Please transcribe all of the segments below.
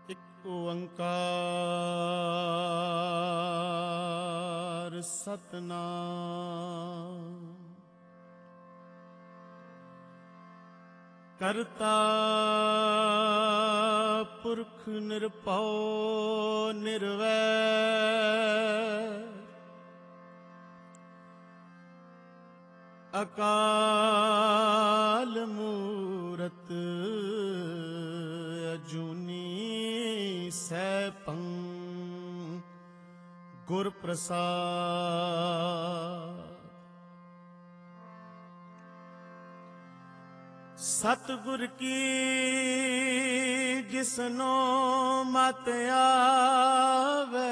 ਇੱਕ ਓੰਕਾਰ ਸਤਿਨਾਮ ਕਰਤਾ ਪੁਰਖ ਨਿਰਭਉ ਨਿਰਵੈਰ ਅਕਾਲ ਮੂਰਤ ਅਜੂਨੀ ਸੈਭੰ ਗੁਰ ਪ੍ਰਸਾਦ। ਸਤਿਗੁਰ ਕੀ ਜਿਸਨੋ ਮਤਿ ਆਵੈ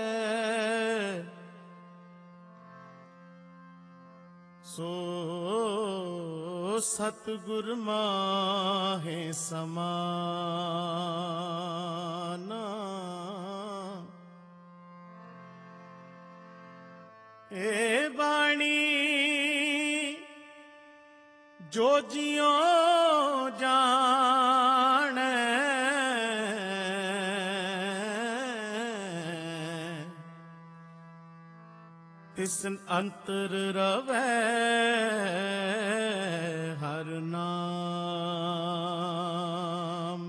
ਸੋ ਸਤਿਗੁਰ ਮਾਹੇ ਸਮਾਨਾ। ਏ ਬਾਣੀ ਜੋ ਜਿਉ ਜਾਣੈ ਤਿਸ ਅੰਤਰ ਰਵੈ ਹਰ ਨਾਮ।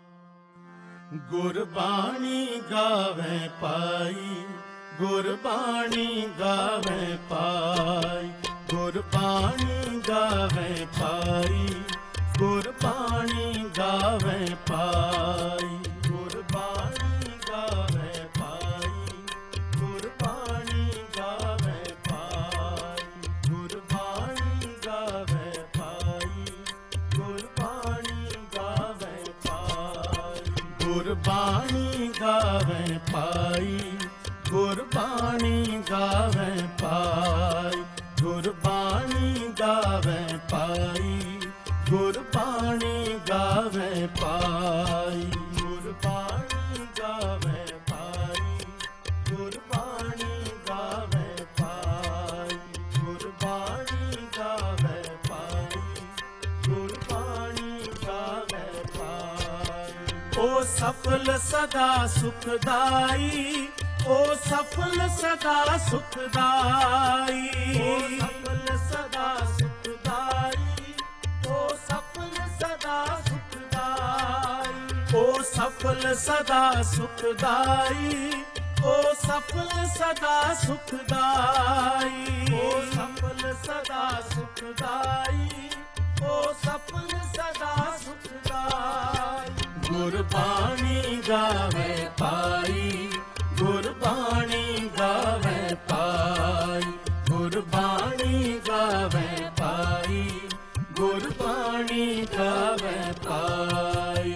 ਗੁਰਬਾਣੀ ਗਾਵੈ ਪਾਈ ਗੁਰਬਾਣੀ ਗਾਵੈ ਪਾਈ ਗੁਰਬਾਣੀ ਗਾਵੈ ਪਾਈ ਗੁਰਬਾਣੀ ਗਾਵੈ ਪਾਈ ਗੁਰਬਾਣੀ ਗਾਵੈ ਪਾਈ ਗੁਰਬਾਣੀ ਗਾਵੈ ਪਾਈ ਗੁਰਬਾਣੀ ਗਾਵੈ ਪਾਈ ਗੁਰਬਾਣੀ ਗਾਵੈ ਪਾਈ ਗੁਰਬਾਣੀ ਗਾਵੈ ਪਾਈ ਗੁਰਬਾਣੀ ਗਾਵੈ ਪਾਈ ਗੁਰਬਾਣੀ ਗਾਵੈ ਪਾਈ ਗੁਰਬਾਣੀ ਗਾਵੈ ਪਾਈ ਗੁਰਬਾਣੀ ਗਾਵੈ ਪਾਈ ਗੁਰਬਾਣੀ ਗਾਵੈ ਪਾਈ ਗੁਰਬਾਣੀ ਗਾਵੈ ਪਾਈ ਗੁਰਬਾਣੀ ਗਾਵੈ ਪਾਈ। ਓ ਸਫਲ ਸਦਾ ਸੁਖਦਾਈ ਓ ਸਫਲ ਸਦਾ ਸੁਖਦਾਈ ਓ ਸਫਲ ਸਦਾ ਸੁਖਦਾਈ ਓ ਸਫਲ ਸਦਾ ਸੁਖਦਾਈ ਓ ਸਫਲ ਸਦਾ ਸੁਖਦਾਈ ਓ ਸਫਲ ਸਦਾ ਸੁਖਦਾਈ ਓ ਸਫਲ ਸਦਾ ਸੁਖਦਾਈ ਓ ਸਫਲ ਸਦਾ ਸੁਖਦਾਈ। ਗੁਰਬਾਣੀ ਗਾਵੈ ਪਾਈ ਗੁਰਬਾਣੀ ਗਾਵੈ ਪਾਈ ਗੁਰਬਾਣੀ ਗਾਵੈ ਪਾਈ ਗੁਰਬਾਣੀ ਗਾਵੈ ਪਾਈ।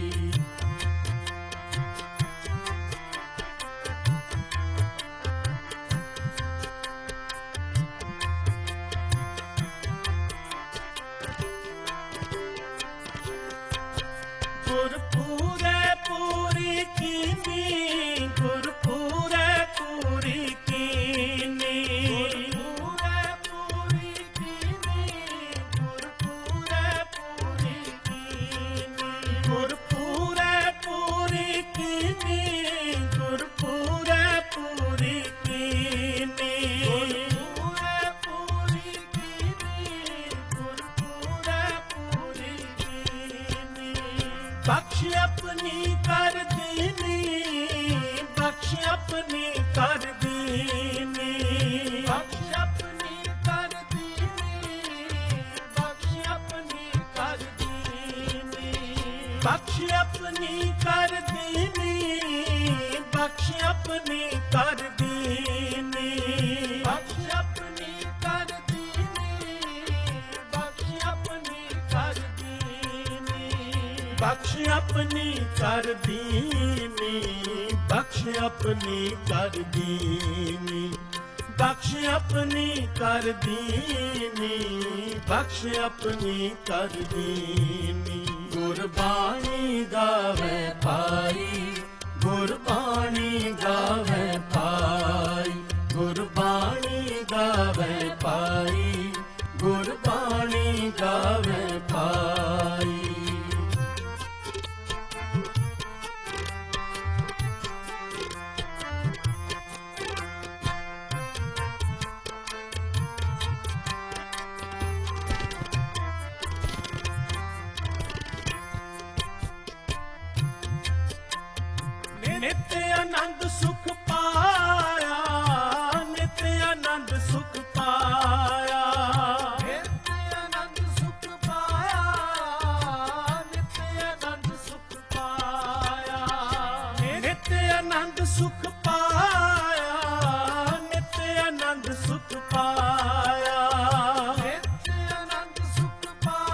ਗੁਰਪੂਰੇ ਪੂਰੀ ਕੀਨੀ ਗੁਰਪੂਰੇ ਪੂਰੀ ਕੀਨੀ ਗੁਰਪੂਰੇ ਪੂਰੀ ਕੀਨੀ ਗੁਰਪੂਰੇ ਪੂਰੀ ਕੀਨੀ ਗੁਰਪੂਰੇ ਪੂਰੀ ਕੀਨੀ ਗੁਰਪੂਰੇ ਪੂਰੀ ਕੀਨੀ ਗੁਰਪੂਰੇ ਪੂਰੀ ਕੀਨੀ ਗੁਰਪੂਰੇ ਪੂਰੀ ਕੀਨੀ। ਬਖਸ਼ ਆਪਣੀ ਕਰ ਦੀਨੀ ਬਖਸ਼ ਆਪਣੀ ਕਰ ਦੀਨੀ ਬਖਸ਼ ਆਪਣੀ ਕਰ ਦੀਨੀ ਬਖਸ਼ ਆਪਣੀ ਕਰ ਦੀਨੀ ਬਖਸ਼ ਆਪਣੀ ਕਰ ਦੀਨੀ ਬਖਸ਼ ਆਪਣੀ ਕਰ ਦੀਨੀ ਬਖਸ਼ ਆਪਣੀ ਕਰ ਦੀਨੀ ਬਖਸ਼ ਆਪਣੀ ਕਰ ਦੀਨੀ ਬਖਸ਼ ਆਪਣੀ ਕਰ ਦੀਨੀ ਬਖਸ਼ ਆਪਣੀ ਕਰ ਦੀਨੀ ਬਖਸ਼ ਆਪਣੀ ਕਰ ਦੀਨੀ ਬਖਸ਼ ਆਪਣੀ ਕਰ ਦੀਨੀ। ਗੁਰਬਾਣੀ ਗਾਵੈ ਪਾਈ ਗੁਰਬਾਣੀ ਗਾਵੈ ਪਾਈ ਗੁਰਬਾਣੀ ਗਾਵੈ ਪਾਈ ਗੁਰਬਾਣੀ ਗਾਵੈ ਪਾਈ। ਆਨੰਦ ਸੁਖ ਪਾਇਆ, ਨਿਤ ਆਨੰਦ ਸੁਖ ਪਾਇਆ, ਨਿਤ ਆਨੰਦ ਸੁਖ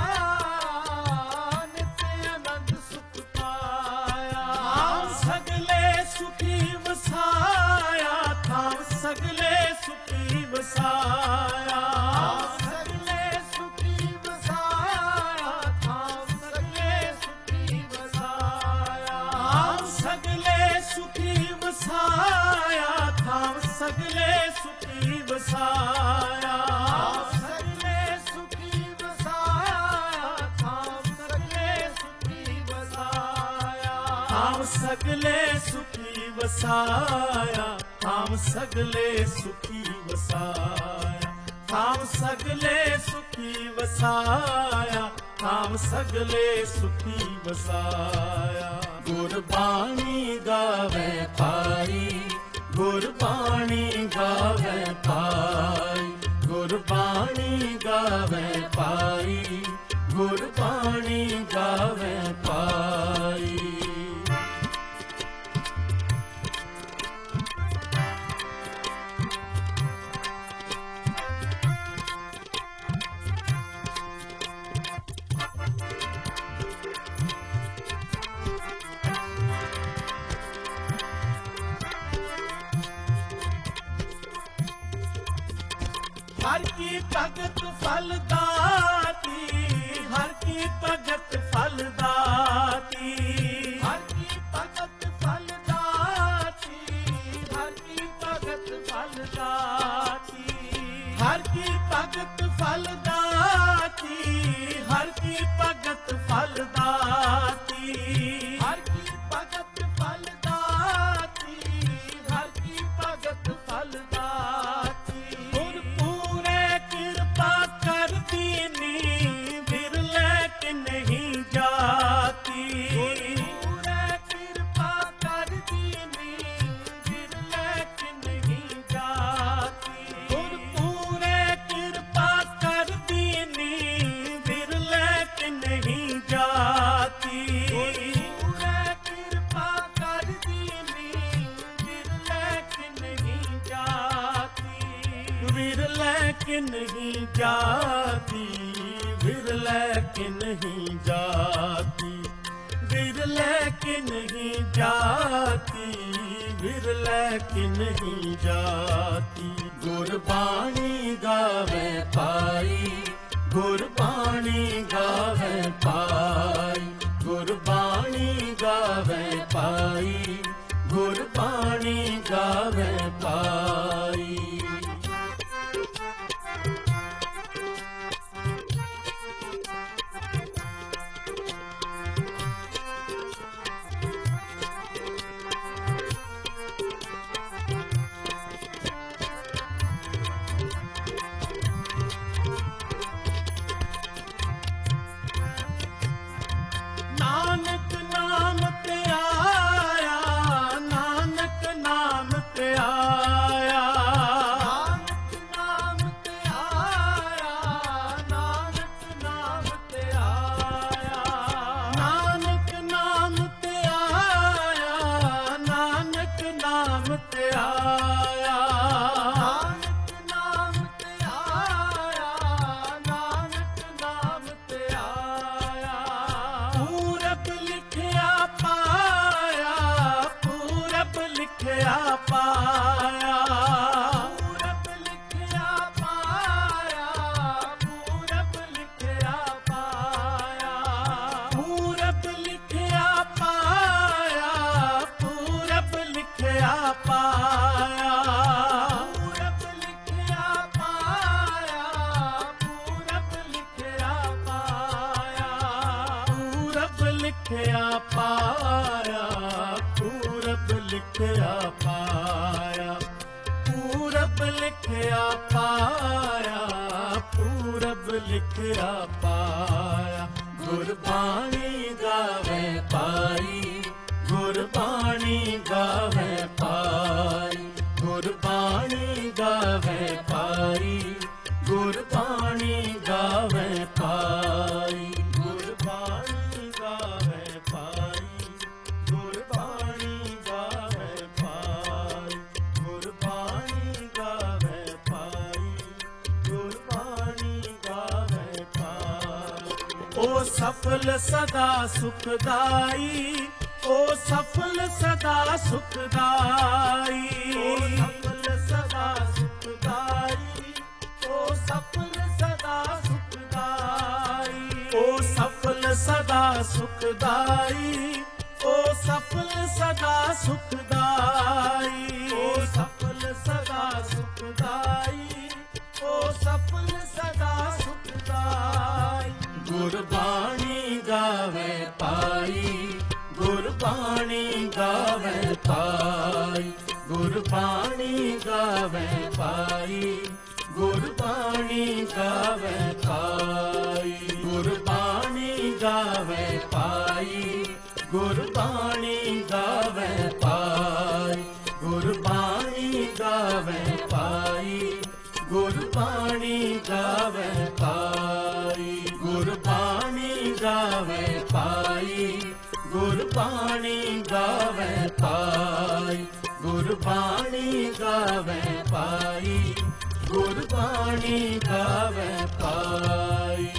ਪਾਇਆ, ਨਿਤ ਆਨੰਦ ਸੁਖ ਪਾਇਆ। ਥਾਮ ਸਗਲੇ ਸੁਖੀ ਵਸਾਇਆ, ਥਾਮ ਸਗਲੇ ਸੁਖੀ ਵਸਾਇਆ, ਸਗਲੇ ਸੁਖੀ ਵਸਾਇਆ, ਥਾਮ ਸਗਲੇ ਸੁਖੀ ਵਸਾਇਆ, ਥਾਮ ਸਗਲੇ ਸੁਖੀ ਵਸਾਇਆ, ਥਾਮ ਸਗਲੇ ਸੁਖੀ ਵਸਾਇਆ, ਸਗਲੇ ਸੁਖੀ ਵਸਾਇਆ, ਥਾਮ ਸਗਲੇ ਸੁਖੀ ਵਸਾਇਆ, ਥਾਮ ਸਗਲੇ ਸੁਖੀ ਵਸਾਇਆ, ਥਾਮ ਸਗਲੇ ਸੁਖੀ ਵਸਾਇਆ, ਥਾਮ ਸਗਲੇ ਸੁਖੀ ਵਸਾਇਆ, ਥਾਮ ਸਗਲੇ ਸੁਖੀ ਵਸਾਇਆ। ਗੁਰਬਾਣੀ ਗਾਵੇ ਭਾਈ, ਗੁਰਬਾਣੀ ਗਾਵੇ ਭਾਈ, ਗੁਰਬਾਣੀ ਗਾਵੇ ਭਾਈ, ਗੁਰਬਾਣੀ ਗਾਵੇ ਭਾਈ। हर की भगत फलदाती, हर की भगत फलदाती, हर की भगत फलदाती, हर की भगत फलदाती, हर की भगत फलदाती, हर की भगत फलदाती, हर की भगत फलदाती, हर की भगत फलदाती। कृपा कर दीनी बिरले कि नहीं जाती, पूरे कृपा कर दीनी बिरले कि नहीं जाती, पूरे कृपा कर दीनी बिरले कि नहीं जाती, पूरे कृपा कर दीनी बिरले कि नहीं जाती, बिरले कि नहीं जाती, बिरले कि नहीं जाती, बिरले कि नहीं जाती, बिरले कि नहीं जाती। गुरबाणी गावे पाई, गुरबाणी गावे पाई, गुरबाणी गावे पाई, गुरबाणी गावे पाई। नानक नाम ते आया, नानक नाम ते आया, नानक नाम ते आया, नानक नाम ते आया, नानक नाम ते आया, नानक नाम ते आया, नानक नाम ते आया, नानक नाम ते आया। पूरब लिखिया पाया, पूरब लिखिया पाया, पूरब लिखिया पाया, पूरब लिखिया पाया, पूरब लिखिया पाया, पूरब लिखिया पाया, पूरब लिखिया पाया, पूरब लिखिया पाया, पूरब लिखिया पाया, पूरब लिखिया पाया, पूरब लिखिया पाया, पूरब लिखिया पाया। गुरबाणी गावे पाई, गुरबाणी गावे पाई, गुरबाणी गावे पाई, गुरबाणी गावे पाई, गुरबाणी गावे पाई, गुरबाणी गावे ਸਫਲ ਸਦਾ ਸੁਖਦਾਈ, ਓ ਸਫਲ ਸਦਾ ਸੁਖਦਾਈ, ਓ ਸਫਲ ਸਦਾ ਸੁਖਦਾਈ, ਓ ਸਫਲ ਸਦਾ ਸੁਖਦਾਈ, ਓ ਸਫਲ ਸਦਾ ਸੁਖਦਾਈ, ਓ ਸਫਲ ਸਦਾ ਸੁਖਦਾਈ, ਓ ਸਫਲ ਸਦਾ ਸੁਖਦਾਈ, ਓ ਸਫਲ ਸਦਾ ਸੁਖਦਾਈ। ਗੁਰਬਾਣੀ ਗਾਵੇ ਪਾਈ, ਗੁਰਬਾਣੀ ਗਾਵੇ ਪਾਈ, ਗੁਰਬਾਣੀ ਗਾਵੇ ਪਾਈ, ਗੁਰਬਾਣੀ ਗਾਵੇ ਪਾਈ, ਗੁਰਬਾਣੀ ਗਾਵੇ ਪਾਈ, ਗੁਰਬਾਣੀ ਗਾਵੇ ਪਾਈ, ਗੁਰਬਾਣੀ ਗਾਵੇ ਪਾਈ, ਗੁਰਬਾਣੀ ਗਾਵੇ ਪਾਈ, ਗੁਰਬਾਣੀ ਗਾਵੇ ਪਾਈ, ਗੁਰਬਾਣੀ ਗਾਵੇ ਪਾਈ, ਗੁਰਬਾਣੀ ਗਾਵੇ ਪਾਈ, ਗੁਰਬਾਣੀ ਗਾਵੇ ਪਾਈ।